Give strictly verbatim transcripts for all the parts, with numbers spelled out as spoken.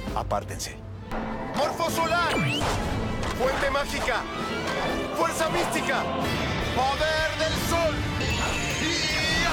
Apártense. ¡Morfo solar! ¡Fuente mágica! ¡Fuerza mística! ¡Poder del sol! ¡Ya!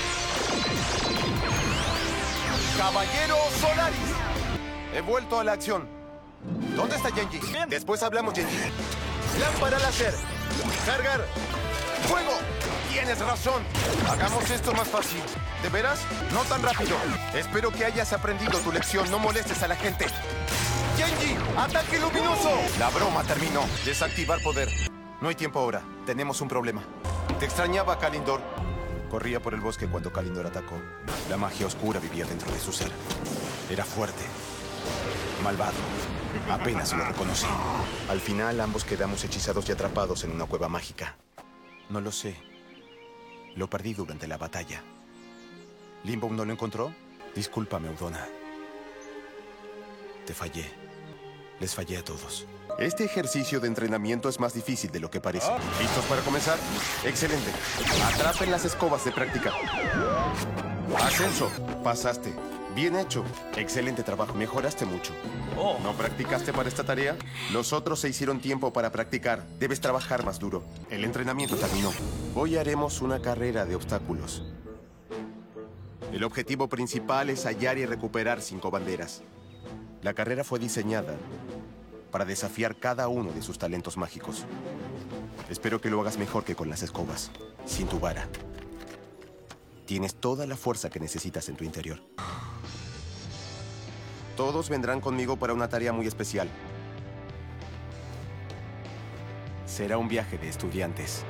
¡Caballero Solaris! He vuelto a la acción. ¿Dónde está Genji? Bien. Después hablamos, Genji. Lámpara láser. Cargar. ¡Fuego! Tienes razón. Hagamos esto más fácil. ¿De veras? No tan rápido. Espero que hayas aprendido tu lección. No molestes a la gente. ¡Genji! ¡Ataque luminoso! La broma terminó. Desactivar poder. No hay tiempo ahora. Tenemos un problema. Te extrañaba, Kalindor. Corría por el bosque cuando Kalindor atacó. La magia oscura vivía dentro de su ser. Era fuerte. Malvado. Apenas lo reconocí. Al final, ambos quedamos hechizados y atrapados en una cueva mágica. No lo sé. Lo perdí durante la batalla. ¿Limbo no lo encontró? Discúlpame, Udona. Te fallé. Les fallé a todos. Este ejercicio de entrenamiento es más difícil de lo que parece. ¿Listos para comenzar? Excelente. Atrapen las escobas de práctica. Ascenso. Pasaste. Bien hecho. Excelente trabajo. Mejoraste mucho. Oh. ¿No practicaste para esta tarea? Los otros se hicieron tiempo para practicar. Debes trabajar más duro. El entrenamiento terminó. Hoy haremos una carrera de obstáculos. El objetivo principal es hallar y recuperar cinco banderas. La carrera fue diseñada para desafiar cada uno de sus talentos mágicos. Espero que lo hagas mejor que con las escobas, sin tu vara. Tienes toda la fuerza que necesitas en tu interior. Todos vendrán conmigo para una tarea muy especial. Será un viaje de estudiantes.